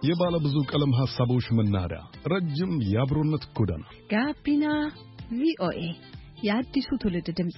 የባለ ብዙ ቀለም ሐሳቦች መናኸሪያ፣ ረጅም የአብሮነት ጎዳና ጋቢና ቪኦኤ የአዲሱ ትውልድ ድምጽ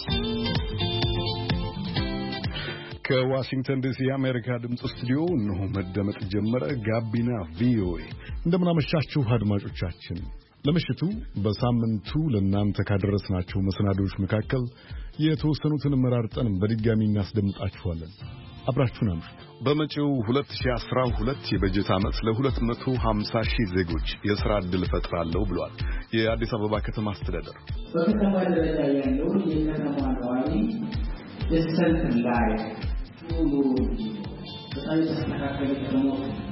ከዋሽንግተን ዲሲ የአሜሪካ ድምጽ ስቱዲዮ ነው መደመጥ ጀመረ። ጋቢና ቪኦኤ እንደምን አመሻችሁ አድማጮቻችን። ለምሽቱ በሳምንቱ ለእናንተ ካደረስናቸው መሰናዶዎች መካከል የተወሰኑትን መራርጠን በድጋሚ እናስደምጣችኋለን። አብራችሁን አምሹ። በመጪው 2012 የበጀት ዓመት ለ250 ሺህ ዜጎች የሥራ ዕድል ፈጥራለሁ ብሏል የአዲስ አበባ ከተማ አስተዳደር። በከተማ ደረጃ ያለው የከተማ ነዋሪ የሰልፍ ላይ ሁሉ በጣም የተስተካከለ ከተማ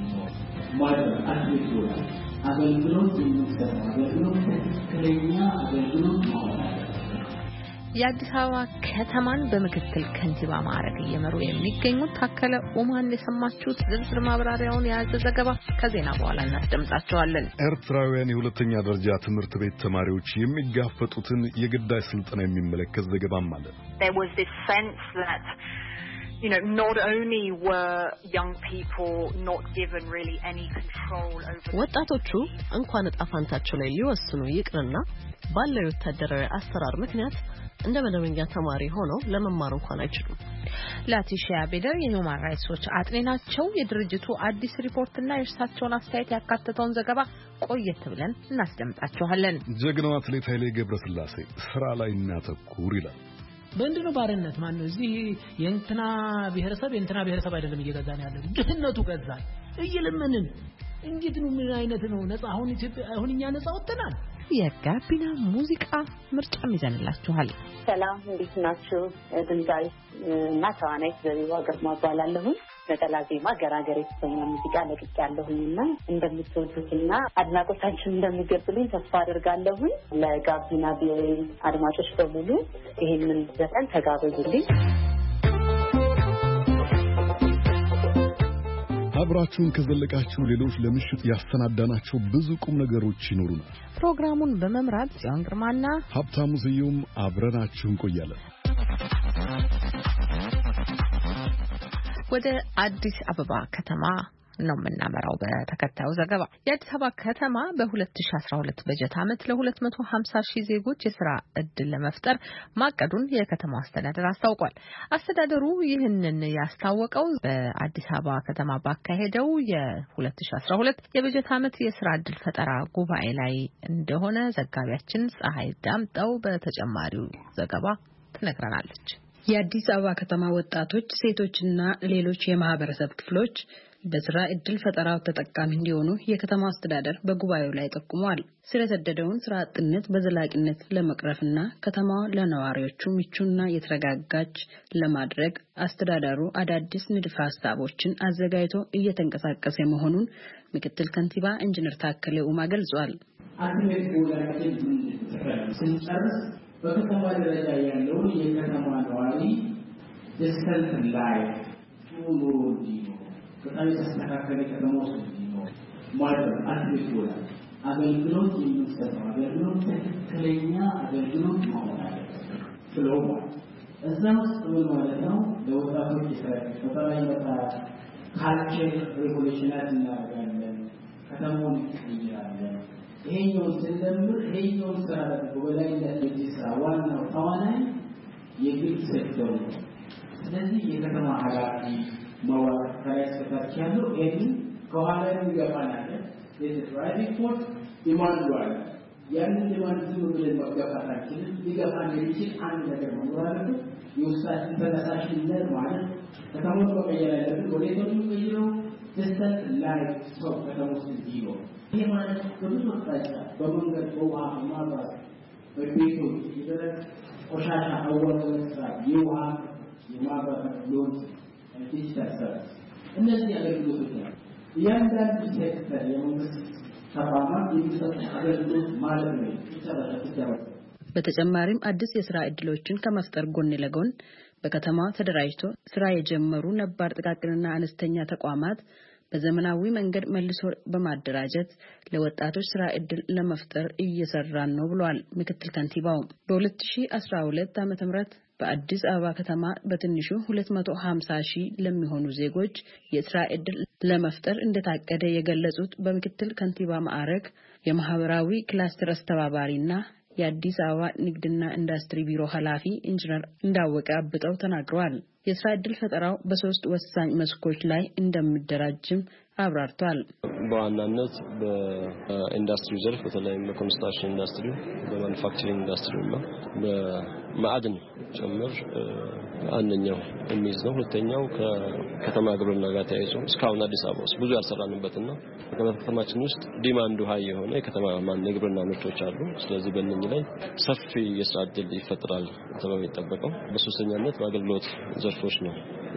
ማለት አትሊስት አገልግሎት የሚሰጥ አገልግሎት ትክክለኛ አገልግሎት ማለት የአዲስ አበባ ከተማን በምክትል ከንቲባ ማዕረግ እየመሩ የሚገኙት ታከለ ኡማን የሰማችሁት። ዝርዝር ማብራሪያውን የያዘ ዘገባ ከዜና በኋላ እናስደምጣችኋለን። ኤርትራውያን የሁለተኛ ደረጃ ትምህርት ቤት ተማሪዎች የሚጋፈጡትን የግዳጅ ስልጠና የሚመለከት ዘገባም አለ። There was this sense that not only were young people not given really any control over ወጣቶቹ እንኳን ዕጣ ፈንታቸው ላይ ሊወስኑ ይቅርና ባለው ወታደራዊ አሰራር ምክንያት እንደ መደበኛ ተማሪ ሆነው ለመማር እንኳን አይችሉም። ላቲሺያ ቤደር የሁማን ራይትስ ዎች አጥኚ ናቸው። የድርጅቱ አዲስ ሪፖርትና የእርሳቸውን አስተያየት ያካተተውን ዘገባ ቆየት ብለን እናስደምጣችኋለን። ጀግናው አትሌት ኃይሌ ገብረስላሴ ስራ ላይ እናተኩር ይላል። በእንደው ባርነት ማን ነው እዚህ የእንትና ብሔረሰብ አይደለም እየገዛን ያለው ድህነቱ ገዛን እየለመንን እንዴት ነው? ምን አይነት ነው ነፃ? አሁን እኛ ነፃ ወጥተናል። የጋቢና ሙዚቃ ምርጫም ይዘንላችኋል። ሰላም፣ እንዴት ናችሁ? ድምጻዊ እና ተዋናይት ዘሪባ ግርማ እባላለሁ። ነጠላ ዜማ ገራገር የተሰኘ ሙዚቃ ለቅቄያለሁና እንደምትወዱትና አድናቆታችሁን እንደምትገልጹልኝ ተስፋ አደርጋለሁ። ለጋቢና ቪኦኤ አድማጮች በሙሉ ይሄንን ዘፈን ተጋበዙልኝ። አብራችሁን ከዘለቃችሁ ሌሎች ለምሽት ያሰናዳናቸው ብዙ ቁም ነገሮች ይኖሩናል። ፕሮግራሙን በመምራት ጽዮን ግርማና ሀብታሙ ስዩም አብረናችሁ እንቆያለን። ወደ አዲስ አበባ ከተማ ነው የምናመራው። በተከታዩ ዘገባ የአዲስ አበባ ከተማ በ2012 በጀት ዓመት ለ250 ሺህ ዜጎች የሥራ ዕድል ለመፍጠር ማቀዱን የከተማው አስተዳደር አስታውቋል። አስተዳደሩ ይህንን ያስታወቀው በአዲስ አበባ ከተማ ባካሄደው የ2012 የበጀት ዓመት የሥራ ዕድል ፈጠራ ጉባኤ ላይ እንደሆነ ዘጋቢያችን ፀሐይ ዳምጠው በተጨማሪው ዘገባ ትነግረናለች። የአዲስ አበባ ከተማ ወጣቶች፣ ሴቶችና ሌሎች የማህበረሰብ ክፍሎች በስራ ዕድል ፈጠራው ተጠቃሚ እንዲሆኑ የከተማው አስተዳደር በጉባኤው ላይ ጠቁሟል። ስር የሰደደውን ስራ አጥነት በዘላቂነት ለመቅረፍና ከተማዋ ለነዋሪዎቹ ምቹና የተረጋጋች ለማድረግ አስተዳደሩ አዳዲስ ንድፈ ሐሳቦችን አዘጋጅቶ እየተንቀሳቀሰ መሆኑን ምክትል ከንቲባ ኢንጂነር ታከለ ኡማ ገልጿል። በከተማ ደረጃ ያለው የከተማ ነዋሪ የሰልፍ ላይ ሁሉ በጣም የተስተካከለ ከተማ ውስጥ ነው ማለት አትሊስት አገልግሎት የሚሰጥ አገልግሎት ትክክለኛ አገልግሎት ማለት ነው። ስለሆነ እዛ ውስጥ ምን ማለት ነው? ለወጣቶች በተለይ ካልቸር ሬቮሉሽናት እናደርጋለን፣ ከተማውን እንቀይራለን። ይሄኛው ስለምር ይሄኛው ስራ በበላይነት የሚሰራ ዋናው ተዋናይ የግል ሴክተር ነው። ስለዚህ የከተማ ኃላፊ መዋቅር ከላይ እስከታች ያለው ይሄን ከኋላ የሚገፋናል የፕራይቬት ፎርስ ዲማንድ አለ። ያንን ዲማንድ ዝም ብለን መገፋታችን ሊገፋን የሚችል አንድ ነገር መኖር አለበት። የውሳኔ ተነሳሽነት ማለት ከተማውን መቀየር ያለብን ወዴት ነው የሚቀይረው? ደስተን ላይ ሰው ከተማው ሲዲዮ ይሄ ማለት በብዙ አቅጣጫ በመንገድ፣ በውሃ፣ በማብራት፣ በቤቶች የደረቅ ቆሻሻ አወጋገድ ስራ፣ የውሃ የማብራት ሎንስ ዲጂታል ሰርቪስ እነዚህ አገልግሎቶች ናቸው። እያንዳንዱ ሴክተር የመንግስት ተቋማት የሚሰጡ አገልግሎት ማለት ነው። በተጨማሪም አዲስ የስራ ዕድሎችን ከመፍጠር ጎን ለጎን በከተማዋ ተደራጅቶ ስራ የጀመሩ ነባር ጥቃቅንና አነስተኛ ተቋማት በዘመናዊ መንገድ መልሶ በማደራጀት ለወጣቶች ስራ ዕድል ለመፍጠር እየሰራን ነው ብለዋል ምክትል ከንቲባው። በ2012 ዓ.ም በአዲስ አበባ ከተማ በትንሹ 250 ሺህ ለሚሆኑ ዜጎች የስራ ዕድል ለመፍጠር እንደታቀደ የገለጹት በምክትል ከንቲባ ማዕረግ የማህበራዊ ክላስተር አስተባባሪና የአዲስ አበባ ንግድና ኢንዱስትሪ ቢሮ ኃላፊ ኢንጂነር እንዳወቀ አብጠው ተናግረዋል። የስራ ዕድል ፈጠራው በሶስት ወሳኝ መስኮች ላይ እንደሚደራጅም አብራርቷል። በዋናነት በኢንዱስትሪ ዘርፍ በተለይም በኮንስትራክሽን ኢንዱስትሪ፣ በማኑፋክቸሪንግ ኢንዱስትሪ እና በማዕድን ጭምር አንደኛው የሚይዝ ነው። ሁለተኛው ከከተማ ግብርና ጋር ተያይዞ እስካሁን አዲስ አበባ ውስጥ ብዙ ያልሰራንበትና በከተማችን ውስጥ ዲማንዱ ሃይ የሆነ የከተማ የግብርና ምርቶች አሉ። ስለዚህ በእነኚህ ላይ ሰፊ የስራ ዕድል ይፈጠራል ተብሎ የሚጠበቀው። በሶስተኛነት በአገልግሎት ዘርፎች ነው።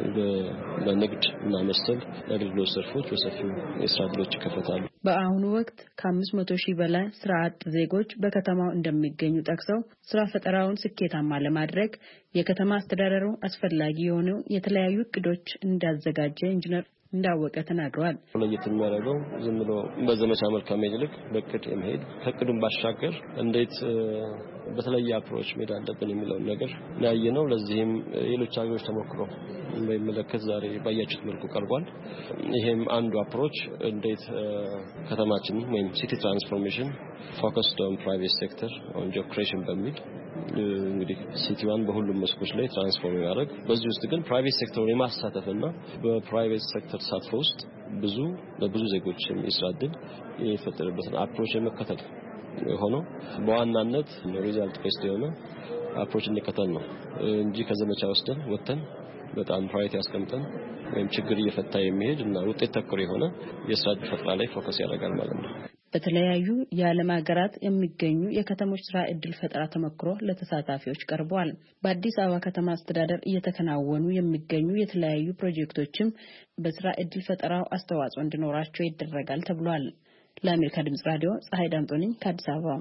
በንግድ እና መሰል የአገልግሎት ዘርፎች በሰፊው የስራ ዕድሎች ይከፈታሉ። በአሁኑ ወቅት ከ500 ሺህ በላይ ስራ አጥ ዜጎች በከተማው እንደሚገኙ ጠቅሰው ስራ ፈጠራውን ስኬታማ ለማድረግ የከተማ አስተዳደሩ አስፈላጊ የሆኑ የተለያዩ እቅዶች እንዳዘጋጀ ኢንጂነር እንዳወቀ ተናግረዋል። ለየት የሚያደርገው ዝም ብሎ በዘመቻ መልክ ከመሄድ ይልቅ በእቅድ የመሄድ ከእቅዱም ባሻገር እንዴት በተለየ አፕሮች መሄድ አለብን የሚለውን ነገር ያየነው። ለዚህም ሌሎች ሀገሮች ተሞክሮ በሚመለከት ዛሬ ባያችሁት መልኩ ቀርቧል። ይሄም አንዱ አፕሮች እንዴት ከተማችን ወይም ሲቲ ትራንስፎርሜሽን ፎከስድ ኦን ፕራይቬት ሴክተር ኦን ጆብ ክሬሽን በሚል እንግዲህ ሲቲዋን በሁሉም መስኮች ላይ ትራንስፎርም ያደርግ በዚህ ውስጥ ግን ፕራይቬት ሴክተሩን የማሳተፍና በፕራይቬት ሴክተር ተሳትፎ ውስጥ በብዙ ዜጎች የስራ ዕድል የፈጠረበትን አፕሮች የመከተል ሆኖ በዋናነት ሪዛልት ቤስድ የሆነ አፕሮች እንከተል ነው እንጂ ከዘመቻ ወጥተን በጣም ፕራዮሪቲ ያስቀምጠን ወይም ችግር እየፈታ የሚሄድ እና ውጤት ተኮር የሆነ የስራ ዕድል ፈጠራ ላይ ፎከስ ያደርጋል ማለት ነው። በተለያዩ የዓለም ሀገራት የሚገኙ የከተሞች ስራ ዕድል ፈጠራ ተሞክሮ ለተሳታፊዎች ቀርቧል። በአዲስ አበባ ከተማ አስተዳደር እየተከናወኑ የሚገኙ የተለያዩ ፕሮጀክቶችም በስራ ዕድል ፈጠራው አስተዋጽኦ እንዲኖራቸው ይደረጋል ተብሏል። ለአሜሪካ ድምጽ ራዲዮ ፀሐይ ዳምጦ ነኝ ከአዲስ አበባ።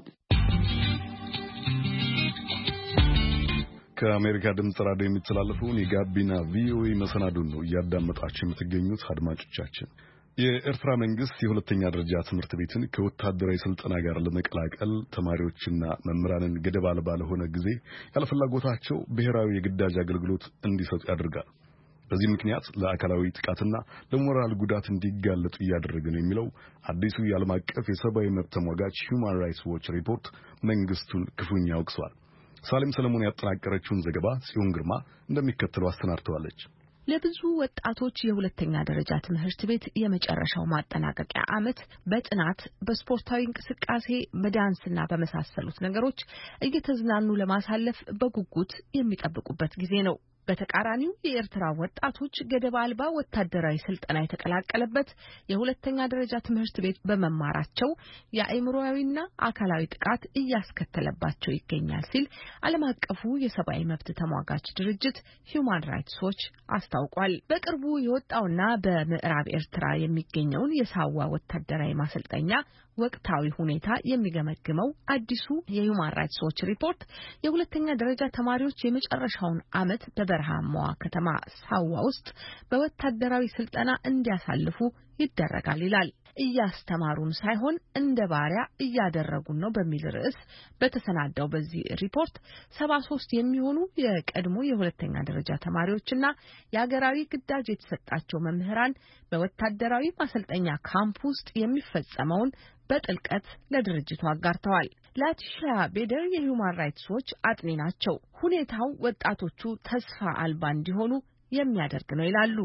ከአሜሪካ ድምጽ ራዲዮ የሚተላለፈውን የጋቢና ቪኦኤ መሰናዶን ነው እያዳመጣችሁ የምትገኙት አድማጮቻችን። የኤርትራ መንግስት የሁለተኛ ደረጃ ትምህርት ቤትን ከወታደራዊ ስልጠና ጋር ለመቀላቀል ተማሪዎችና መምህራንን ገደብ አልባ ለሆነ ጊዜ ያለፍላጎታቸው ብሔራዊ የግዳጅ አገልግሎት እንዲሰጡ ያደርጋል። በዚህ ምክንያት ለአካላዊ ጥቃትና ለሞራል ጉዳት እንዲጋለጡ እያደረገ ነው የሚለው አዲሱ የዓለም አቀፍ የሰብአዊ መብት ተሟጋች ሁማን ራይትስ ዎች ሪፖርት መንግስቱን ክፉኛ ወቅሷል። ሳሌም ሰለሞን ያጠናቀረችውን ዘገባ ጽዮን ግርማ እንደሚከተለው አሰናድተዋለች። ለብዙ ወጣቶች የሁለተኛ ደረጃ ትምህርት ቤት የመጨረሻው ማጠናቀቂያ ዓመት በጥናት፣ በስፖርታዊ እንቅስቃሴ፣ በዳንስና በመሳሰሉት ነገሮች እየተዝናኑ ለማሳለፍ በጉጉት የሚጠብቁበት ጊዜ ነው። በተቃራኒው የኤርትራ ወጣቶች ገደብ አልባ ወታደራዊ ስልጠና የተቀላቀለበት የሁለተኛ ደረጃ ትምህርት ቤት በመማራቸው የአእምሮአዊና አካላዊ ጥቃት እያስከተለባቸው ይገኛል ሲል ዓለም አቀፉ የሰብአዊ መብት ተሟጋች ድርጅት ሁማን ራይትስ ዎች አስታውቋል። በቅርቡ የወጣውና በምዕራብ ኤርትራ የሚገኘውን የሳዋ ወታደራዊ ማሰልጠኛ ወቅታዊ ሁኔታ የሚገመግመው አዲሱ የሁማን ራይትስ ዎች ሪፖርት የሁለተኛ ደረጃ ተማሪዎች የመጨረሻውን ዓመት በበረሃማዋ ከተማ ሳዋ ውስጥ በወታደራዊ ስልጠና እንዲያሳልፉ ይደረጋል ይላል። እያስተማሩን ሳይሆን እንደ ባሪያ እያደረጉን ነው በሚል ርዕስ በተሰናዳው በዚህ ሪፖርት 73 የሚሆኑ የቀድሞ የሁለተኛ ደረጃ ተማሪዎችና የሀገራዊ ግዳጅ የተሰጣቸው መምህራን በወታደራዊ ማሰልጠኛ ካምፕ ውስጥ የሚፈጸመውን በጥልቀት ለድርጅቱ አጋርተዋል። ላቲሻ ቤደር የሁማን ራይትስ ዎች አጥኒ ናቸው። ሁኔታው ወጣቶቹ ተስፋ አልባ እንዲሆኑ የሚያደርግ ነው ይላሉ።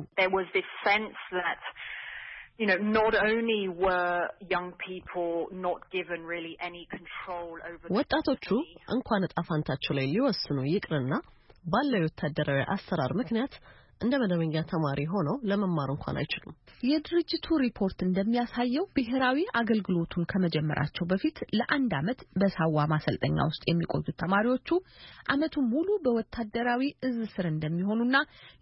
Not only were young people not given really any control over ወጣቶቹ እንኳን ዕጣ ፈንታቸው ላይ ሊወስኑ ይቅርና ባለው ወታደራዊ አሰራር ምክንያት እንደ መደበኛ ተማሪ ሆነው ለመማር እንኳን አይችሉም። የድርጅቱ ሪፖርት እንደሚያሳየው ብሔራዊ አገልግሎቱን ከመጀመራቸው በፊት ለአንድ ዓመት በሳዋ ማሰልጠኛ ውስጥ የሚቆዩት ተማሪዎቹ ዓመቱን ሙሉ በወታደራዊ እዝ ስር እንደሚሆኑና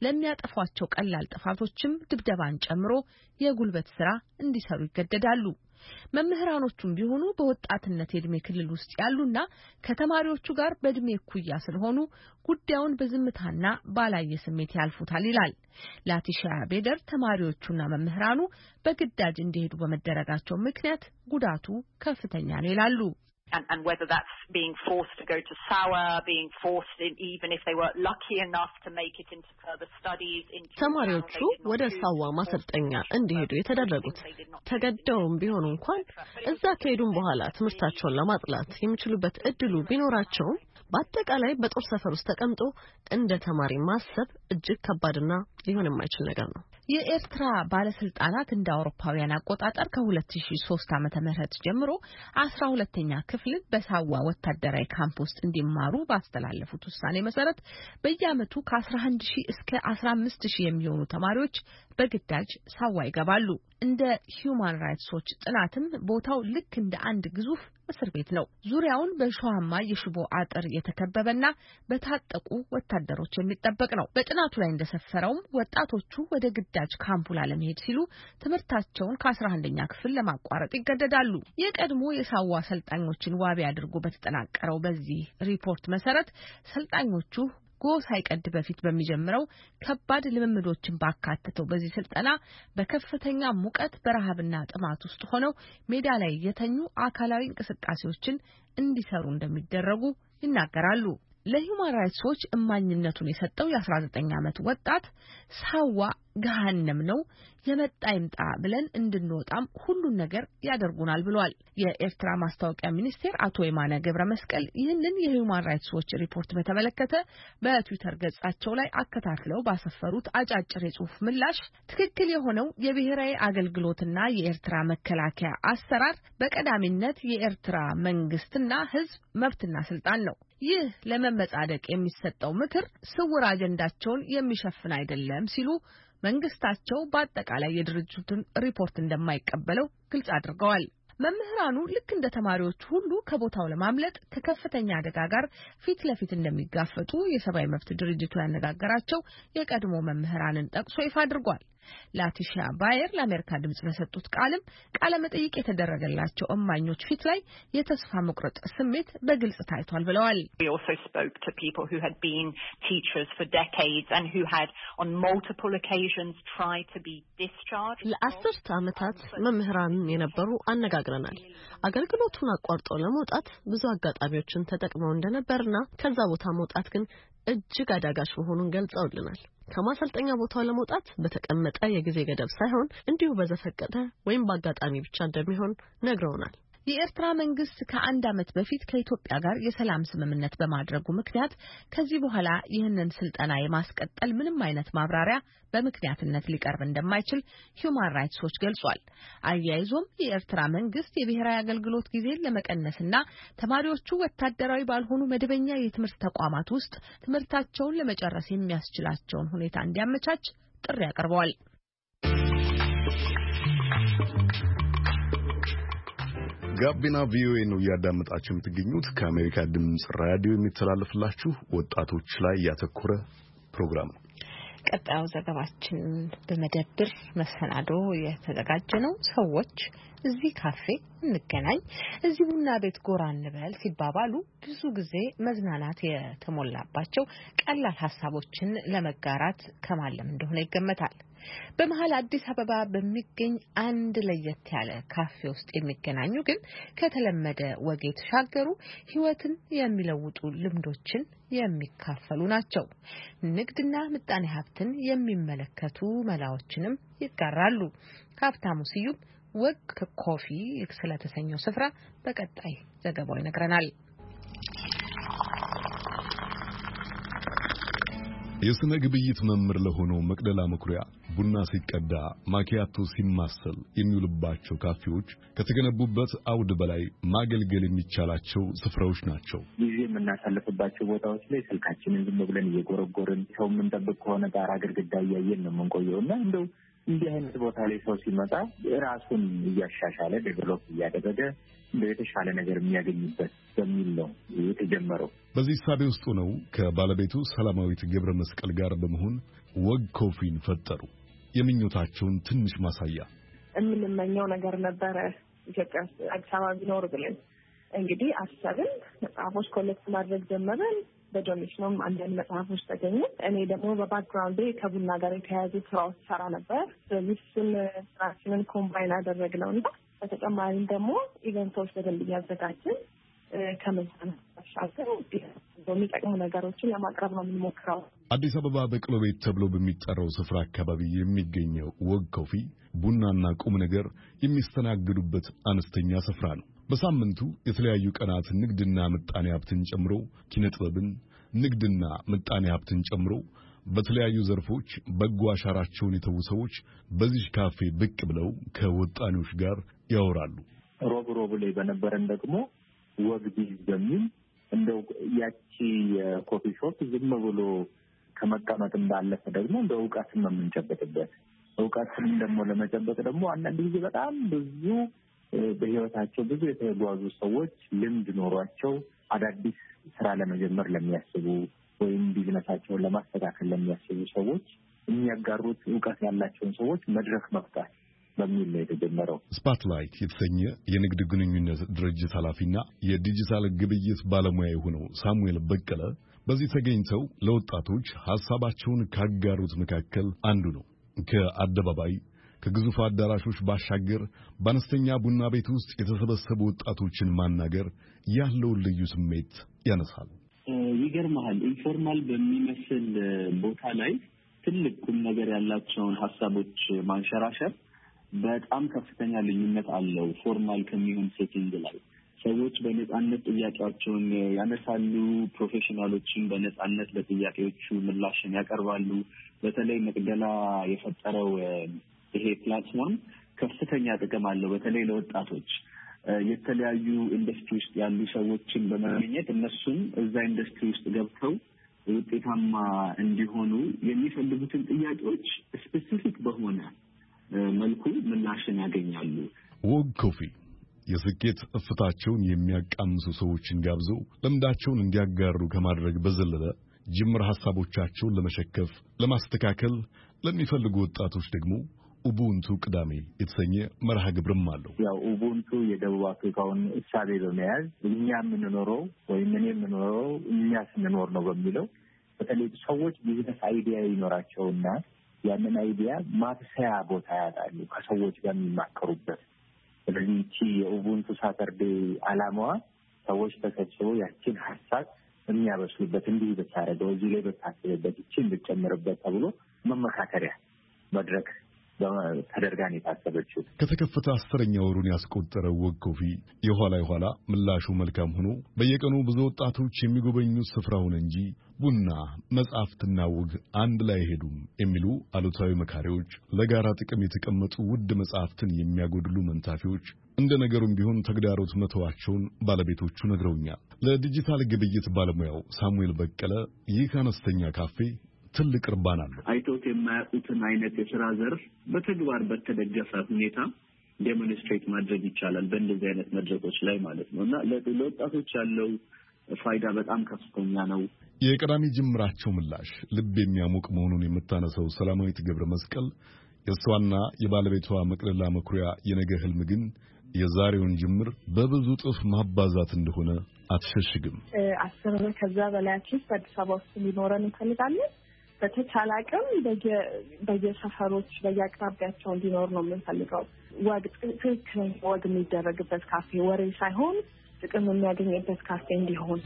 ለሚያጠፏቸው ቀላል ጥፋቶችም ድብደባን ጨምሮ የጉልበት ስራ እንዲሰሩ ይገደዳሉ። መምህራኖቹም ቢሆኑ በወጣትነት የዕድሜ ክልል ውስጥ ያሉና ከተማሪዎቹ ጋር በዕድሜ እኩያ ስለሆኑ ጉዳዩን በዝምታና ባላየ ስሜት ያልፉታል ይላል። ላቲሻ ቤደር ተማሪዎቹና መምህራኑ በግዳጅ እንዲሄዱ በመደረጋቸው ምክንያት ጉዳቱ ከፍተኛ ነው ይላሉ። And whether that's being forced to go to SAWA, being forced in, even if they were lucky enough to make it into further studies into ተማሪዎቹ ወደ ሳዋ ማሰልጠኛ እንዲሄዱ የተደረጉት ተገደውም ቢሆኑ እንኳን እዛ ከሄዱም በኋላ ትምህርታቸውን ለማጥላት የሚችሉበት እድሉ ቢኖራቸውም በአጠቃላይ በጦር ሰፈር ውስጥ ተቀምጦ እንደ ተማሪ ማሰብ እጅግ ከባድና ሊሆን የማይችል ነገር ነው። የኤርትራ ባለስልጣናት እንደ አውሮፓውያን አቆጣጠር ከ2003 ዓመተ ምህረት ጀምሮ 12ኛ ክፍልን በሳዋ ወታደራዊ ካምፕ ውስጥ እንዲማሩ ባስተላለፉት ውሳኔ መሰረት በየዓመቱ ከ11000 እስከ 15000 የሚሆኑ ተማሪዎች በግዳጅ ሳዋ ይገባሉ። እንደ ሂዩማን ራይትስ ዎች ጥናትም ቦታው ልክ እንደ አንድ ግዙፍ እስር ቤት ነው። ዙሪያውን በእሾሃማ የሽቦ አጥር የተከበበና በታጠቁ ወታደሮች የሚጠበቅ ነው። በጥናቱ ላይ እንደሰፈረውም ወጣቶቹ ወደ ግዳጅ ካምፑ ላለመሄድ ሲሉ ትምህርታቸውን ከ11ኛ ክፍል ለማቋረጥ ይገደዳሉ። የቀድሞ የሳዋ ሰልጣኞችን ዋቢ አድርጎ በተጠናቀረው በዚህ ሪፖርት መሰረት ሰልጣኞቹ ጎ ሳይቀድ በፊት በሚጀምረው ከባድ ልምምዶችን ባካተተው በዚህ ስልጠና በከፍተኛ ሙቀት በረሃብና ጥማት ውስጥ ሆነው ሜዳ ላይ የተኙ አካላዊ እንቅስቃሴዎችን እንዲሰሩ እንደሚደረጉ ይናገራሉ። ለሂውማን ራይትስ ዎች እማኝነቱን የሰጠው የ19 ዓመት ወጣት ሳዋ ገሃነም ነው የመጣ ይምጣ ብለን እንድንወጣም ሁሉን ነገር ያደርጉናል ብሏል። የኤርትራ ማስታወቂያ ሚኒስቴር አቶ የማነ ገብረ መስቀል ይህንን የሂውማን ራይትስ ዎች ሪፖርት በተመለከተ በትዊተር ገጻቸው ላይ አከታትለው ባሰፈሩት አጫጭር የጽሑፍ ምላሽ ትክክል የሆነው የብሔራዊ አገልግሎትና የኤርትራ መከላከያ አሰራር በቀዳሚነት የኤርትራ መንግስትና ሕዝብ መብትና ስልጣን ነው። ይህ ለመመጻደቅ የሚሰጠው ምክር ስውር አጀንዳቸውን የሚሸፍን አይደለም ሲሉ መንግስታቸው በአጠቃላይ የድርጅቱን ሪፖርት እንደማይቀበለው ግልጽ አድርገዋል። መምህራኑ ልክ እንደ ተማሪዎች ሁሉ ከቦታው ለማምለጥ ከከፍተኛ አደጋ ጋር ፊት ለፊት እንደሚጋፈጡ የሰብአዊ መብት ድርጅቱ ያነጋገራቸው የቀድሞ መምህራንን ጠቅሶ ይፋ አድርጓል። ላቲሻ ባየር ለአሜሪካ ድምጽ በሰጡት ቃለ መጠይቅ የተደረገላቸው እማኞች ፊት ላይ የተስፋ መቁረጥ ስሜት በግልጽ ታይቷል ብለዋል። We also spoke to people who had been teachers for decades and who had on multiple occasions tried to be discharged. ለአስርት ዓመታት መምህራን የነበሩ አነጋግረናል። አገልግሎቱን አቋርጠው ለመውጣት ብዙ አጋጣሚዎችን ተጠቅመው እንደነበርና ከዛ ቦታ መውጣት ግን እጅግ አዳጋች መሆኑን ገልጸውልናል። ከማሰልጠኛ ቦታው ለመውጣት በተቀመጠ የጊዜ ገደብ ሳይሆን እንዲሁ በዘፈቀደ ወይም በአጋጣሚ ብቻ እንደሚሆን ነግረውናል። የኤርትራ መንግስት ከአንድ ዓመት በፊት ከኢትዮጵያ ጋር የሰላም ስምምነት በማድረጉ ምክንያት ከዚህ በኋላ ይህንን ስልጠና የማስቀጠል ምንም አይነት ማብራሪያ በምክንያትነት ሊቀርብ እንደማይችል ሂውማን ራይትስ ዎች ገልጿል። አያይዞም የኤርትራ መንግስት የብሔራዊ አገልግሎት ጊዜን ለመቀነስና ተማሪዎቹ ወታደራዊ ባልሆኑ መደበኛ የትምህርት ተቋማት ውስጥ ትምህርታቸውን ለመጨረስ የሚያስችላቸውን ሁኔታ እንዲያመቻች ጥሪ አቅርበዋል። ጋቢና ቪኦኤ ነው እያዳመጣችሁ የምትገኙት። ከአሜሪካ ድምጽ ራዲዮ የሚተላለፍላችሁ ወጣቶች ላይ ያተኮረ ፕሮግራም ነው። ቀጣዩ ዘገባችን በመደብር መሰናዶ የተዘጋጀ ነው። ሰዎች እዚህ ካፌ እንገናኝ፣ እዚህ ቡና ቤት ጎራ እንበል ሲባባሉ ብዙ ጊዜ መዝናናት የተሞላባቸው ቀላል ሀሳቦችን ለመጋራት ከማለም እንደሆነ ይገመታል። በመሃል አዲስ አበባ በሚገኝ አንድ ለየት ያለ ካፌ ውስጥ የሚገናኙ ግን ከተለመደ ወግ የተሻገሩ ሕይወትን የሚለውጡ ልምዶችን የሚካፈሉ ናቸው። ንግድና ምጣኔ ሀብትን የሚመለከቱ መላዎችንም ይጋራሉ። ሀብታሙ ስዩም ወግ ኮፊ ስለተሰኘው ስፍራ በቀጣይ ዘገባው ይነግረናል። የስነ ግብይት መምህር ለሆነው መቅደላ መኩሪያ ቡና ሲቀዳ ማኪያቶ ሲማሰል የሚውልባቸው ካፌዎች ከተገነቡበት አውድ በላይ ማገልገል የሚቻላቸው ስፍራዎች ናቸው። ጊዜ የምናሳልፍባቸው ቦታዎች ላይ ስልካችንን ዝም ብለን እየጎረጎርን ሰው የምንጠብቅ ከሆነ ጣራ ግድግዳ እያየን ነው የምንቆየውና እንደው እንዲህ አይነት ቦታ ላይ ሰው ሲመጣ ራሱን እያሻሻለ ዴቨሎፕ እያደረገ የተሻለ ነገር የሚያገኝበት በሚል ነው የተጀመረው። በዚህ ሳቤ ውስጥ ነው ከባለቤቱ ሰላማዊት ገብረ መስቀል ጋር በመሆን ወግ ኮፊን ፈጠሩ። የምኞታቸውን ትንሽ ማሳያ የምንመኘው ነገር ነበረ። ኢትዮጵያ አዲስ አበባ ቢኖር ብለን እንግዲህ አሰብን። መጽሐፎች ኮሌክት ማድረግ ጀመረን። በዶኔሽንም አንዳንድ መጽሐፎች ተገኙ። እኔ ደግሞ በባክግራውንዴ ከቡና ጋር የተያያዙ ስራዎች ሰራ ነበር። ስለዚህ እሱን ስራችንን ኮምባይን አደረግነው እና በተጨማሪም ደግሞ ኢቨንቶች በደንብ እያዘጋጅን ከመዝናናት ባሻገር የሚጠቅሙ ነገሮችን ለማቅረብ ነው የምንሞክረው። አዲስ አበባ በቅሎ ቤት ተብሎ በሚጠራው ስፍራ አካባቢ የሚገኘው ወግ ኮፊ ቡናና ቁም ነገር የሚስተናግዱበት አነስተኛ ስፍራ ነው። በሳምንቱ የተለያዩ ቀናት ንግድና ምጣኔ ሀብትን ጨምሮ ኪነጥበብን፣ ንግድና ምጣኔ ሀብትን ጨምሮ በተለያዩ ዘርፎች በጎ አሻራቸውን የተዉ ሰዎች በዚህ ካፌ ብቅ ብለው ከወጣኔዎች ጋር ያወራሉ። ሮብ ላይ በነበረን ደግሞ ወግ ቢዝ በሚል እንደው ያቺ የኮፊ ሾፕ ዝም ብሎ ከመቀመጥም ባለፈ ደግሞ እንደ ዕውቀትን ነው የምንጨበጥበት። ዕውቀትን ደግሞ ለመጨበጥ ደግሞ አንዳንድ ጊዜ በጣም ብዙ በህይወታቸው ብዙ የተጓዙ ሰዎች ልምድ ኖሯቸው አዳዲስ ስራ ለመጀመር ለሚያስቡ ወይም ቢዝነሳቸውን ለማስተካከል ለሚያስቡ ሰዎች የሚያጋሩት ዕውቀት ያላቸውን ሰዎች መድረክ መፍጠር በሚል ነው የተጀመረው። ስፓትላይት የተሰኘ የንግድ ግንኙነት ድርጅት ኃላፊና የዲጂታል ግብይት ባለሙያ የሆነው ሳሙኤል በቀለ በዚህ ተገኝተው ለወጣቶች ሐሳባቸውን ካጋሩት መካከል አንዱ ነው። ከአደባባይ ከግዙፍ አዳራሾች ባሻገር በአነስተኛ ቡና ቤት ውስጥ የተሰበሰቡ ወጣቶችን ማናገር ያለውን ልዩ ስሜት ያነሳል። ይገርማል። ኢንፎርማል በሚመስል ቦታ ላይ ትልቅ ቁም ነገር ያላቸውን ሐሳቦች ማንሸራሸር በጣም ከፍተኛ ልዩነት አለው። ፎርማል ከሚሆን ሴቲንግ ላይ ሰዎች በነጻነት ጥያቄያቸውን ያነሳሉ። ፕሮፌሽናሎችን በነጻነት ለጥያቄዎቹ ምላሽን ያቀርባሉ። በተለይ መቅደላ የፈጠረው ይሄ ፕላትፎርም ከፍተኛ ጥቅም አለው። በተለይ ለወጣቶች የተለያዩ ኢንዱስትሪ ውስጥ ያሉ ሰዎችን በማግኘት እነሱም እዛ ኢንዱስትሪ ውስጥ ገብተው ውጤታማ እንዲሆኑ የሚፈልጉትን ጥያቄዎች ስፔሲፊክ በሆነ መልኩ ምላሽን ያገኛሉ። ወግ ኮፊ የስኬት እፍታቸውን የሚያቃምሱ ሰዎችን ጋብዞ ልምዳቸውን እንዲያጋሩ ከማድረግ በዘለለ ጅምር ሐሳቦቻቸውን ለመሸከፍ ለማስተካከል ለሚፈልጉ ወጣቶች ደግሞ ኡቡንቱ ቅዳሜ የተሰኘ መርሃ ግብርም አለው። ያው ኡቡንቱ የደቡብ አፍሪካውን እሳቤ በመያዝ እኛ የምንኖረው ወይም እኔ የምኖረው እኛ ስንኖር ነው በሚለው በተለይ ሰዎች ቢዝነስ አይዲያ ይኖራቸውና ያንን አይዲያ ማብሰያ ቦታ ያጣሉ ከሰዎች ጋር የሚማከሩበት። ስለዚህ እቺ የኡቡንቱ ሳተርዴ ዓላማዋ ሰዎች ተሰብስበው ያችን ሀሳብ የሚያበስሉበት እንዲህ ብታረገው እዚህ ላይ ብታስብበት እቺን ብትጨምርበት ተብሎ መመካከሪያ መድረክ ተደርጋን የታሰበችው። ከተከፈተ 10ኛ ወሩን ያስቆጠረው ወግ ኮፊ የኋላ ምላሹ መልካም ሆኖ በየቀኑ ብዙ ወጣቶች የሚጎበኙት ስፍራ ሆነ እንጂ ቡና፣ መጽሐፍትና ወግ አንድ ላይ አይሄዱም የሚሉ አሉታዊ መካሪዎች፣ ለጋራ ጥቅም የተቀመጡ ውድ መጽሐፍትን የሚያጎድሉ መንታፊዎች እንደ ነገሩም ቢሆን ተግዳሮት መተዋቸውን ባለቤቶቹ ነግረውኛል። ለዲጂታል ግብይት ባለሙያው ሳሙኤል በቀለ ይህ አነስተኛ ካፌ ትልቅ እርባና አለው። አይቶት የማያውቁትን አይነት የሥራ ዘርፍ በተግባር በተደገፈ ሁኔታ ዴሞንስትሬት ማድረግ ይቻላል በእንደዚህ አይነት መድረኮች ላይ ማለት ነው እና ለወጣቶች ያለው ፋይዳ በጣም ከፍተኛ ነው። የቀዳሚ ጅምራቸው ምላሽ ልብ የሚያሞቅ መሆኑን የምታነሳው ሰላማዊት ገብረ መስቀል የእሷና የባለቤቷ መቅደላ መኩሪያ የነገ ህልም ግን የዛሬውን ጅምር በብዙ ጥፍ ማባዛት እንደሆነ አትሸሽግም። 10 ከዛ በላይ አትሊስት አዲስ አበባ ውስጥ ሊኖረን እንፈልጋለን። በተቻለ አቅም በየሰፈሮች በየአቅራቢያቸው እንዲኖር ነው የምንፈልገው። ወግ ትክክለኛ ወግ የሚደረግበት ካፌ፣ ወሬ ሳይሆን ጥቅም የሚያገኝበት ካፌ እንዲሆን።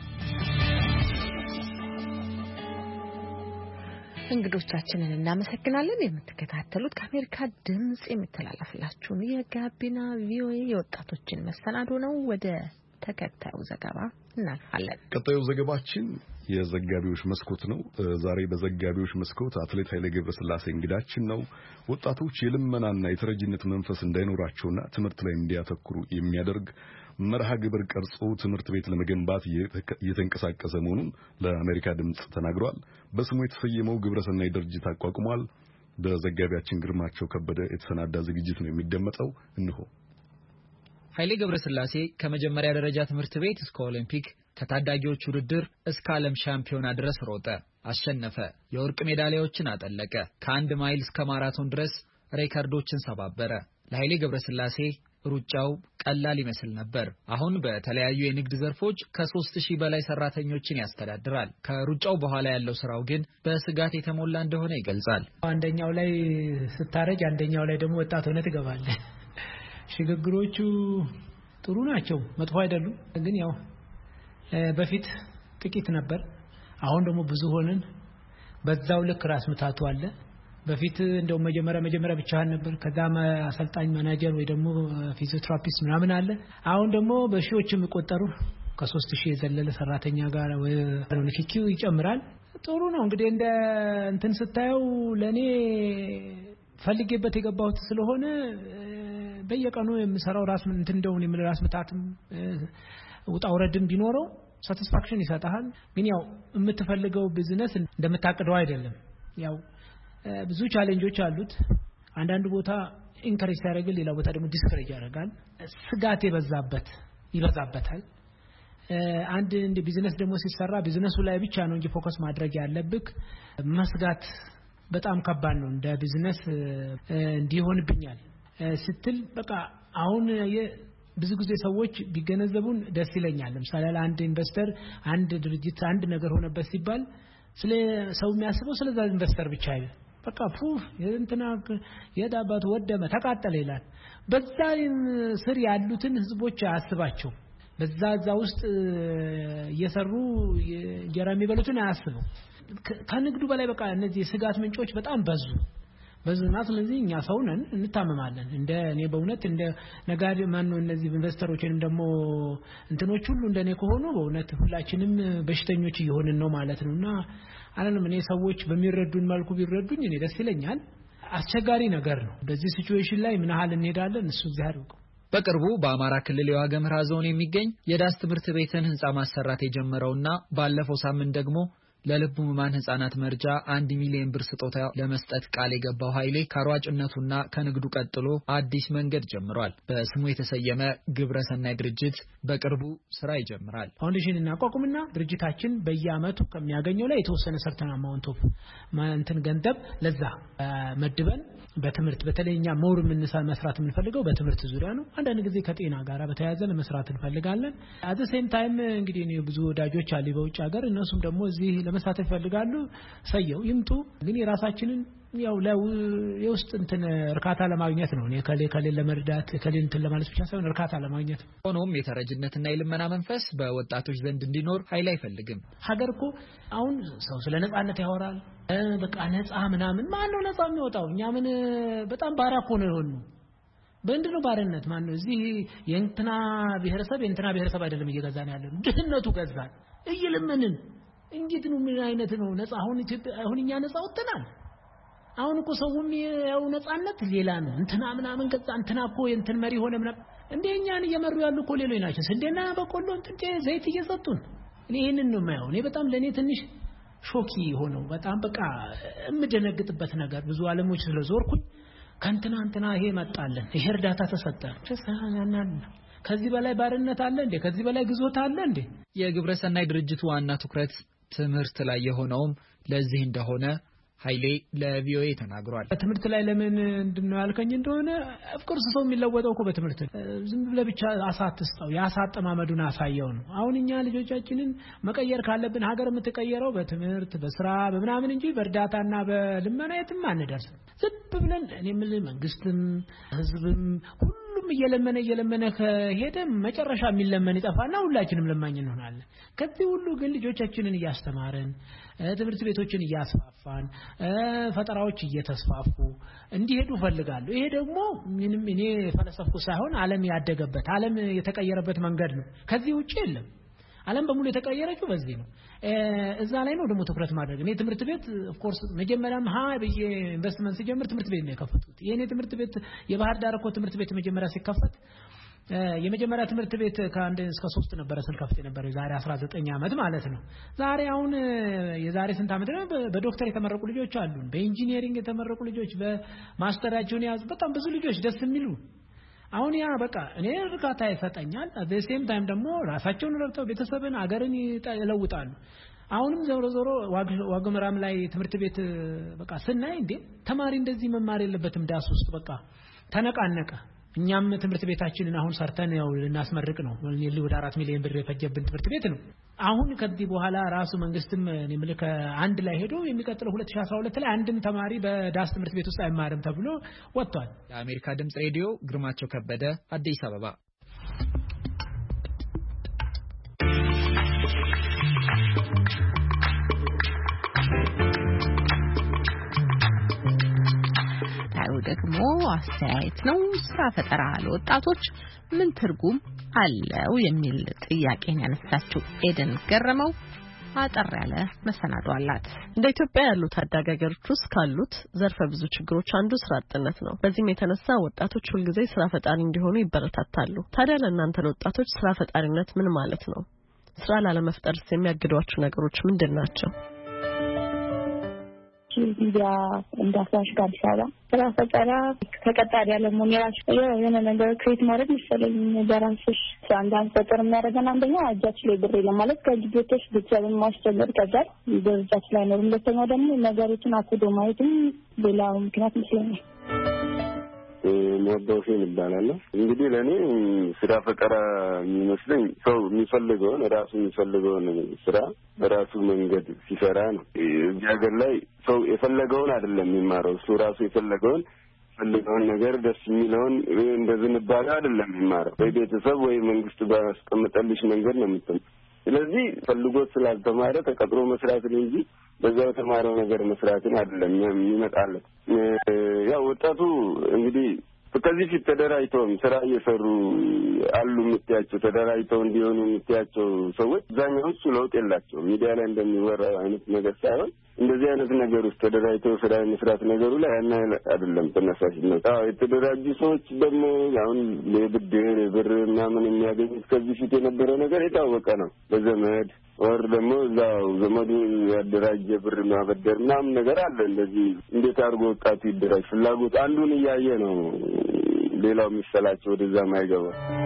እንግዶቻችንን እናመሰግናለን። የምትከታተሉት ከአሜሪካ ድምጽ የሚተላለፍላችሁን የጋቢና ቪኦኤ የወጣቶችን መሰናዶ ነው። ወደ ተከታዩ ዘገባ እናልፋለን። ቀጣዩ ዘገባችን የዘጋቢዎች መስኮት ነው። ዛሬ በዘጋቢዎች መስኮት አትሌት ኃይሌ ገብረስላሴ እንግዳችን ነው። ወጣቶች የልመናና የተረጂነት መንፈስ እንዳይኖራቸውና ትምህርት ላይ እንዲያተኩሩ የሚያደርግ መርሃ ግብር ቀርጾ ትምህርት ቤት ለመገንባት እየተንቀሳቀሰ መሆኑን ለአሜሪካ ድምጽ ተናግሯል። በስሙ የተሰየመው ግብረሰናይ ድርጅት አቋቁሟል። በዘጋቢያችን ግርማቸው ከበደ የተሰናዳ ዝግጅት ነው የሚደመጠው። እንሆ ኃይሌ ገብረስላሴ ከመጀመሪያ ደረጃ ትምህርት ቤት እስከ ኦሊምፒክ ከታዳጊዎች ውድድር እስከ ዓለም ሻምፒዮና ድረስ ሮጠ፣ አሸነፈ፣ የወርቅ ሜዳሊያዎችን አጠለቀ። ከ1 ማይል እስከ ማራቶን ድረስ ሬከርዶችን ሰባበረ። ለኃይሌ ገብረስላሴ ሩጫው ቀላል ይመስል ነበር። አሁን በተለያዩ የንግድ ዘርፎች ከ3000 በላይ ሰራተኞችን ያስተዳድራል። ከሩጫው በኋላ ያለው ስራው ግን በስጋት የተሞላ እንደሆነ ይገልጻል። አንደኛው ላይ ስታረጅ አንደኛው ላይ ደግሞ ወጣት ሆነ ትገባለህ። ሽግግሮቹ ጥሩ ናቸው፣ መጥፎ አይደሉም። ግን ያው በፊት ጥቂት ነበር፣ አሁን ደግሞ ብዙ ሆነን በዛው ልክ ራስ ምታቱ አለ። በፊት እንደው መጀመሪያ ብቻህን ነበር፣ ከዛም አሰልጣኝ ማናጀር ወይ ደግሞ ፊዚዮቴራፒስት ምናምን አለ። አሁን ደግሞ በሺዎች የሚቆጠሩ ከ3000 የዘለለ ሰራተኛ ጋር ወይ ንክኪው ይጨምራል። ጥሩ ነው እንግዲህ እንደ እንትን ስታየው ለኔ ፈልጌበት የገባሁት ስለሆነ በየቀኑ የምሰራው ራስ እንትን እንደውን የምል ራስ ምታትም ውጣ ውረድም ቢኖረው ሳቲስፋክሽን ይሰጣል። ግን ያው የምትፈልገው ቢዝነስ እንደምታቅደው አይደለም። ያው ብዙ ቻሌንጆች አሉት። አንዳንድ ቦታ ኢንከሬጅ ያደርጋል፣ ሌላ ቦታ ደግሞ ዲስከሬጅ ያደርጋል። ስጋት ይበዛበታል። አንድ እንደ ቢዝነስ ደግሞ ሲሰራ ቢዝነሱ ላይ ብቻ ነው እንጂ ፎከስ ማድረግ ያለብክ መስጋት በጣም ከባድ ነው። እንደ ቢዝነስ እንዲሆንብኛል ስትል በቃ አሁን ብዙ ጊዜ ሰዎች ቢገነዘቡን ደስ ይለኛል። ለምሳሌ አንድ ኢንቨስተር አንድ ድርጅት አንድ ነገር ሆነበት ሲባል ስለ ሰው የሚያስበው ስለዛ ኢንቨስተር ብቻ አይደል። በቃ እንትና የዳባቱ ወደመ ተቃጠለ ይላል። በዛ ስር ያሉትን ህዝቦች አያስባቸው። በዛ ውስጥ እየሰሩ እንጀራ የሚበሉትን አያስበው። ከንግዱ በላይ በቃ እነዚህ ስጋት ምንጮች በጣም በዙና ስለዚህ እኛ ሰው ነን እንታመማለን። እኔ በእውነት እንደ ነጋዴ ማነው እነዚህ ኢንቨስተሮች ወይንም ደግሞ እንትኖች ሁሉ እንደኔ ከሆኑ በእውነት ሁላችንም በሽተኞች እየሆንን ነው ማለት ነውና አለንም እኔ ሰዎች በሚረዱን መልኩ ቢረዱኝ እኔ ደስ ይለኛል። አስቸጋሪ ነገር ነው። በዚህ ሲቹዌሽን ላይ ምን ያህል እንሄዳለን እሱ እግዚአብሔር ያውቀው። በቅርቡ በአማራ ክልል የዋገምራ ዞን የሚገኝ የዳስ ትምህርት ቤትን ህንጻ ማሰራት የጀመረውና ባለፈው ሳምንት ደግሞ ለልብ ህሙማን ህጻናት መርጃ 1 ሚሊዮን ብር ስጦታ ለመስጠት ቃል የገባው ኃይሌ ከሯጭነቱና ከንግዱ ቀጥሎ አዲስ መንገድ ጀምሯል። በስሙ የተሰየመ ግብረሰናይ ድርጅት በቅርቡ ስራ ይጀምራል። ፋውንዴሽን እናቋቁምና ድርጅታችን በየአመቱ ከሚያገኘው ላይ የተወሰነ ሰርተን አማውንት ኦፍ ማንተን ገንዘብ ለዛ መድበን በትምህርት በተለይኛ ሞር መስራት የምንፈልገው በትምህርት ዙሪያ ነው። አንዳንድ ጊዜ ከጤና ጋር በተያያዘ ለመስራት እንፈልጋለን። አት ዘ ሴም ታይም እንግዲህ እኔ ብዙ ወዳጆች አሉ በውጭ ሀገር፣ እነሱም ደግሞ እዚህ ለመሳተፍ ይፈልጋሉ። ሰየው ይምጡ። ግን የራሳችንን ያው የውስጥ እንትን እርካታ ለማግኘት ነው። እኔ ከሌ ለመርዳት እንትን ለማለት ብቻ ሳይሆን እርካታ ለማግኘት ነው። ሆኖም የተረጅነትና የልመና መንፈስ በወጣቶች ዘንድ እንዲኖር ኃይል አይፈልግም። ሀገር እኮ አሁን ሰው ስለ ነጻነት ያወራል። በቃ ነጻ ምናምን ማን ነው ነጻ የሚወጣው? እኛ ምን በጣም ባሪያ እኮ ነው የሆነው። በእንድነው ባርነት ማን ነው እዚህ የእንትና ብሔረሰብ አይደለም እየገዛን ያለነው፣ ድህነቱ ገዛን እየለመንን። እንዴት ነው ምን አይነት ነው ነጻ? አሁን እኛ ነጻ ወጥተናል። አሁን እኮ ሰውም ያው ነጻነት ሌላ ነው። እንትና ምናምን ገዛ እንትና እኮ የእንትን መሪ ሆነ ምናምን እንደኛን እየመሩ ያሉ እኮ ሌሎች ናቸው። ስንዴና በቆሎ እንትን ዘይት እየሰጡን። እኔ ይሄንን ነው የማየው። እኔ በጣም ለኔ ትንሽ ሾኪ ሆነው በጣም በቃ የምደነግጥበት ነገር ብዙ ዓለሞች ስለዞርኩኝ ከእንትና ይሄ መጣለን ይሄ እርዳታ ተሰጠ ከዚህ በላይ ባርነት አለ እንዴ? ከዚህ በላይ ግዞት አለ እንዴ? የግብረሰናይ ድርጅቱ ዋና ትኩረት ትምህርት ላይ የሆነውም ለዚህ እንደሆነ ኃይሌ ለቪኦኤ ተናግሯል። ትምህርት ላይ ለምን እንደምን ያልከኝ እንደሆነ ኦፍኮርስ ሰው የሚለወጠው እኮ በትምህርት ዝም ብለህ ብቻ አሳትስተው ያሳጠማመዱን አሳየው ነው። አሁን እኛ ልጆቻችንን መቀየር ካለብን ሀገር የምትቀየረው በትምህርት በስራ በምናምን እንጂ በእርዳታና በልመና የትም አንደርስም። ዝም ብለን እኔ ምን መንግስትም ህዝብም ሁሉም እየለመነ ከሄደ መጨረሻ የሚለመን ይጠፋና ሁላችንም ለማኝ እንሆናለን። ከዚህ ሁሉ ግን ልጆቻችንን እያስተማረን ትምህርት ቤቶችን እያስፋፋን ፈጠራዎች እየተስፋፉ እንዲሄዱ ፈልጋለሁ። ይሄ ደግሞ ምንም እኔ ፈለሰፍኩ ሳይሆን ዓለም ያደገበት ዓለም የተቀየረበት መንገድ ነው። ከዚህ ውጪ የለም። ዓለም በሙሉ የተቀየረችው በዚህ ነው። እዛ ላይ ነው ደግሞ ትኩረት ማድረግ። እኔ ትምህርት ቤት ኦፍ ኮርስ መጀመሪያም በየ ኢንቨስትመንት ሲጀምር ትምህርት ቤት ነው የከፈቱት። የኔ ትምህርት ቤት የባህር ዳር እኮ ትምህርት ቤት መጀመሪያ ሲከፈት የመጀመሪያ ትምህርት ቤት ከ1 እስከ 3 ነበር ስልከፍት ነበር የዛሬ 19 ዓመት ማለት ነው። ዛሬ አሁን የዛሬ ስንት ዓመት ነው በዶክተር የተመረቁ ልጆች አሉ፣ በኢንጂነሪንግ የተመረቁ ልጆች፣ በማስተራቸውን ያዙ በጣም ብዙ ልጆች ደስ የሚሉ። አሁን ያ በቃ እኔ እርካታ ይሰጠኛል። at the same time ደግሞ ራሳቸውን ረድተው ቤተሰብን አገርን ይለውጣሉ። አሁንም ዞሮ ዋግምራም ላይ ትምህርት ቤት በቃ ስናይ እንዴ ተማሪ እንደዚህ መማር የለበትም ዳስ ውስጥ በቃ ተነቃነቀ። እኛም ትምህርት ቤታችንን አሁን ሰርተን ያው ልናስመርቅ ነው። ወደ 4 ሚሊዮን ብር የፈጀብን ትምህርት ቤት ነው። አሁን ከዚህ በኋላ ራሱ መንግስትም ምልክ አንድ ላይ ሄዶ የሚቀጥለው 2012 ላይ አንድም ተማሪ በዳስ ትምህርት ቤት ውስጥ አይማርም ተብሎ ወጥቷል። የአሜሪካ ድምጽ ሬዲዮ ግርማቸው ከበደ አዲስ አበባ። ደግሞ አስተያየት ነው። ስራ ፈጠራ ለወጣቶች ምን ትርጉም አለው የሚል ጥያቄን ያነሳችው ኤደን ገረመው አጠር ያለ መሰናዶ አላት። እንደ ኢትዮጵያ ያሉ ታዳጊ ሀገሮች ውስጥ ካሉት ዘርፈ ብዙ ችግሮች አንዱ ስራ አጥነት ነው። በዚህም የተነሳ ወጣቶች ሁልጊዜ ስራ ፈጣሪ እንዲሆኑ ይበረታታሉ። ታዲያ ለእናንተ ለወጣቶች ስራ ፈጣሪነት ምን ማለት ነው? ስራ ላለመፍጠርስ የሚያግዷችሁ ነገሮች ምንድን ናቸው? ሚዲያ እንዳሳሽ ከአዲስ አበባ ስራ ፈጠራ ተቀጣሪ ያለመሆን የሆነ ነገር ክሬት ማድረግ መሰለኝ በራስሽ አንዳንድ ፈጠር የሚያደርገን አንደኛ እጃችን ላይ ብር የለም ማለት ከልጆች ቤተሰብን ማስቸገር ከዛል በእጃችን ላይ ነው። ሁለተኛው ደግሞ ነገሮችን አክዶ ማየትም ሌላው ምክንያት ይመስለኛል። ሞዶፊን ይባላል። እንግዲህ ለኔ ስራ ፈጠራ የሚመስለኝ ሰው የሚፈልገውን ራሱ የሚፈልገውን ስራ በራሱ መንገድ ሲሰራ ነው። እዚህ ሀገር ላይ ሰው የፈለገውን አይደለም የሚማረው። እሱ ራሱ የፈለገውን ነገር ደስ የሚለውን እንደዚህ ንባል አይደለም የሚማረው። በቤተሰብ ወይ መንግስት ባስቀመጠልሽ መንገድ ነው የምትማረው። ስለዚህ ፈልጎት ስላልተማረ ተቀጥሮ መስራትን እንጂ በዛው የተማረው ነገር መስራትን አይደለም የሚመጣለት። ያው ወጣቱ እንግዲህ ከዚህ ፊት ተደራጅተው ስራ እየሰሩ አሉ የምትያቸው ተደራጅተው እንዲሆኑ የምትያቸው ሰዎች አብዛኛዎቹ ለውጥ የላቸውም። ሚዲያ ላይ እንደሚወራው አይነት ነገር ሳይሆን እንደዚህ አይነት ነገር ውስጥ ተደራጅተው ስራ መስራት ነገሩ ላይ ያና አይደለም ተነሳሽነት። የተደራጁ ሰዎች ደግሞ አሁን ለብድር ብር ምናምን የሚያገኙት ከዚህ ፊት የነበረው ነገር የታወቀ ነው። በዘመድ ወር ደግሞ እዛው ዘመዱ ያደራጀ ብር ማበደር ምናምን ነገር አለ። እንደዚህ እንዴት አድርጎ ወጣቱ ይደራጅ ፍላጎት አንዱን እያየ ነው ሌላው የሚሰላቸው ወደዛ ማይገባ።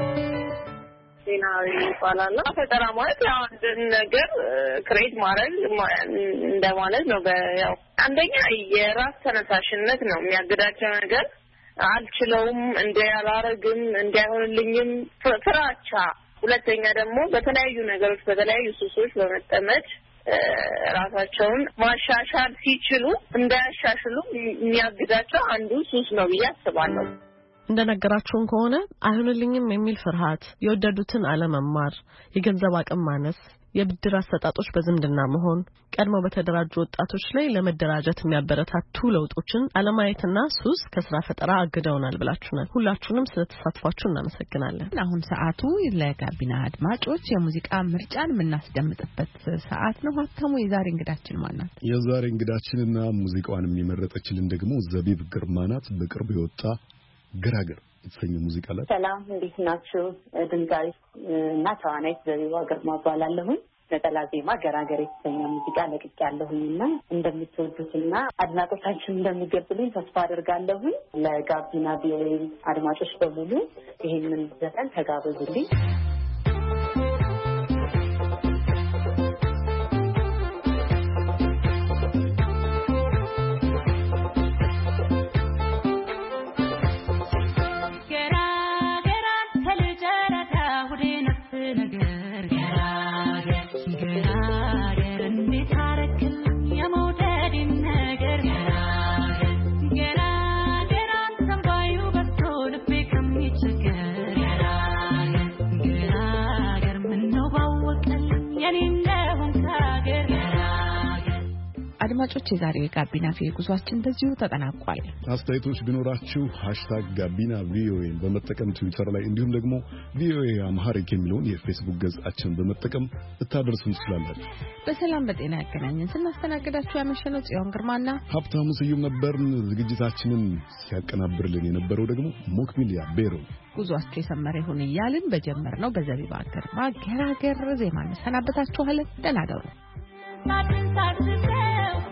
ዜናዊ ይባላል። ፈጠራ ማለት ያው አንድን ነገር ክሬት ማድረግ እንደማለት ነው። ያው አንደኛ የራስ ተነሳሽነት ነው የሚያግዳቸው ነገር አልችለውም እንዳያላረግም እንዳይሆንልኝም ፍራቻ። ሁለተኛ ደግሞ በተለያዩ ነገሮች በተለያዩ ሱሶች በመጠመድ ራሳቸውን ማሻሻል ሲችሉ እንዳያሻሽሉ የሚያግዳቸው አንዱ ሱስ ነው ብዬ አስባለሁ። እንደነገራችሁን ከሆነ አይሆንልኝም የሚል ፍርሃት፣ የወደዱትን አለመማር፣ የገንዘብ አቅም ማነስ፣ የብድር አሰጣጦች በዝምድና መሆን፣ ቀድሞ በተደራጁ ወጣቶች ላይ ለመደራጀት የሚያበረታቱ ለውጦችን አለማየትና ሱስ ከስራ ፈጠራ አግደውናል ብላችሁናል። ሁላችሁንም ስለተሳትፏችሁ እናመሰግናለን። አሁን ሰዓቱ ለጋቢና አድማጮች የሙዚቃ ምርጫን የምናስደምጥበት ሰዓት ነው። ሀብታሙ የዛሬ እንግዳችን ማን ናት? የዛሬ እንግዳችንና ሙዚቃዋን የሚመረጠችልን ደግሞ ዘቢብ ግርማ ናት። በቅርብ የወጣ ገራገር የተሰኘ ሙዚቃ ላይ። ሰላም፣ እንዴት ናችሁ? ድምጻዊ እና ተዋናይት ዘቢባ ግርማ እባላለሁ። ነጠላ ዜማ ገራገር የተሰኘ ሙዚቃ ለቅቄያለሁና እንደምትወዱትና አድናቆታችሁን እንደሚገልጹልኝ ተስፋ አደርጋለሁ። ለጋቢና ቪኦኤ አድማጮች በሙሉ ይሄንን ዘፈን ተጋበዙልኝ። አድማጮች የዛሬው የጋቢና ቪኦኤ ጉዟችን በዚሁ ተጠናቋል። አስተያየቶች ቢኖራችሁ #ጋቢና ቪኦኤ በመጠቀም ትዊተር ላይ እንዲሁም ደግሞ ቪኦኤ አምሃሪክ የሚለውን የፌስቡክ ገጻችን በመጠቀም ልታደርሱን ትችላላችሁ። በሰላም በጤና ያገናኘን። ስናስተናግዳችሁ ያመሸነው ጽዮን ግርማና ሀብታሙ ስዩም ነበርን። ዝግጅታችንን ሲያቀናብርልን የነበረው ደግሞ ሞክሚሊያ ቤሮ። ጉዟችሁ የሰመረ ይሁን እያልን በጀመርነው በዘቢባ ግርማ ገራገር ዜማ እንሰናበታችኋለን። ደህና ደሩ።